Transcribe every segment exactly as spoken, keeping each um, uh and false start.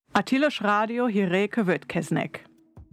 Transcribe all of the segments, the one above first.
A Tilos Rádió hírei következnek.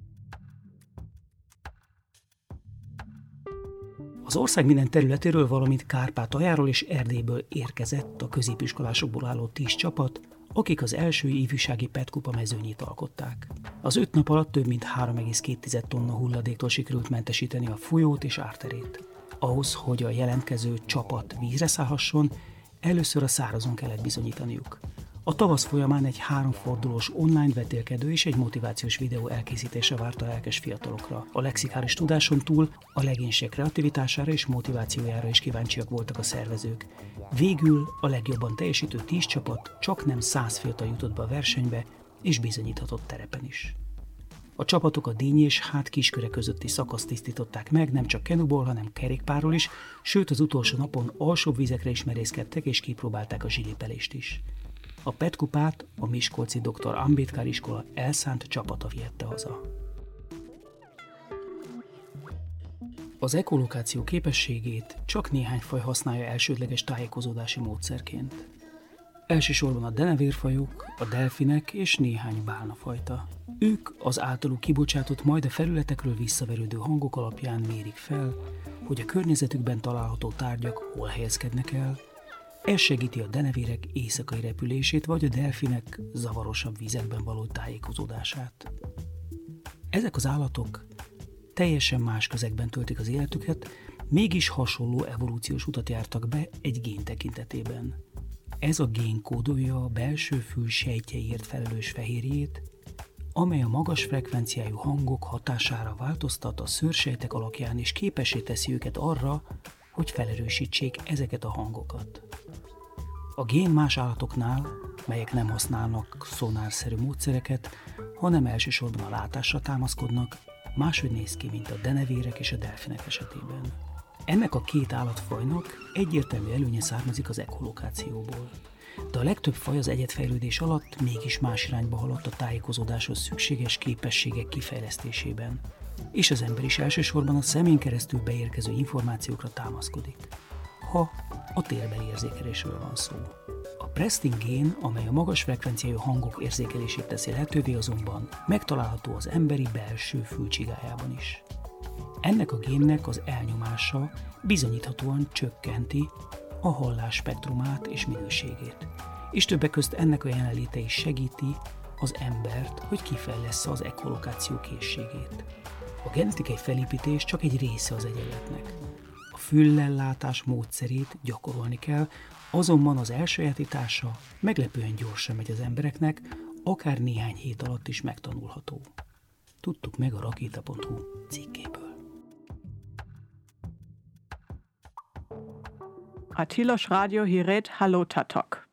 Az ország minden területéről, valamint Kárpátaljáról és Erdélyből érkezett a középiskolásokból álló tíz csapat, akik az első ifjúsági Petkupa mezőnyét alkották. Az öt nap alatt több mint három egész két tonna hulladéktól sikerült mentesíteni a folyót és árterét. Ahhoz, hogy a jelentkező csapat vízre szállhasson, először a szárazon kellett bizonyítaniuk. A tavasz folyamán egy háromfordulós online vetélkedő és egy motivációs videó elkészítése várta a lelkes fiatalokra. A lexikális tudáson túl a legénység kreativitására és motivációjára is kíváncsiak voltak a szervezők. Végül a legjobban teljesítő tíz csapat csak nem száz fiatal jutott be a versenybe, és bizonyíthatott terepen is. A csapatok a Díny és Hát Kisköre közötti szakaszt tisztították meg, nem csak kenuból, hanem kerékpárról is, sőt az utolsó napon alsóbb vizekre is merészkedtek és kipróbálták a zsilipelést is. A Petkupát a miskolci doktor Ambédkár iskola elszánt csapata vihette haza. Az ekolokáció képességét csak néhány faj használja elsődleges tájékozódási módszerként. Elsősorban a denevérfajok, a delfinek és néhány bálnafajta. Ők az általuk kibocsátott, majd a felületekről visszaverődő hangok alapján mérik fel, hogy a környezetükben található tárgyak hol helyezkednek el. Ez segíti a denevérek éjszakai repülését, vagy a delfinek zavarosabb vizekben való tájékozódását. Ezek az állatok teljesen más közegben töltik az életüket, mégis hasonló evolúciós utat jártak be egy gén tekintetében. Ez a gén kódolja a belső fül sejtjeiért felelős fehérjét, amely a magas frekvenciájú hangok hatására változtat a szőrsejtek alakján, és képessé teszi őket arra, hogy felerősítsék ezeket a hangokat. A gén más állatoknál, melyek nem használnak szonárszerű módszereket, hanem elsősorban a látásra támaszkodnak, máshogy néz ki, mint a denevérek és a delfinek esetében. Ennek a két állatfajnak egyértelmű előnye származik az ekolokációból. De a legtöbb faj az egyedfejlődés alatt mégis más irányba haladt a tájékozódáshoz szükséges képességek kifejlesztésében, és az ember is elsősorban a szemén keresztül beérkező információkra támaszkodik, ha a térbeli érzékelésről van szó. A Prestin gén, amely a magas frekvenciájú hangok érzékelését teszi lehetővé, azonban megtalálható az emberi belső fülcsigájában is. Ennek a génnek az elnyomása bizonyíthatóan csökkenti a hallás spektrumát és minőségét, és többek közt ennek a jelenléte is segíti az embert, hogy kifejlessze az ekolokáció készségét. A genetikai felépítés csak egy része az egyenletnek. A füllellátás módszerét gyakorolni kell, azonban az elsajátítása meglepően gyorsan megy az embereknek, akár néhány hét alatt is megtanulható. Tudtuk meg a rakéta pont hu cikkéből. A Tilos Rádió hírét hallottátok.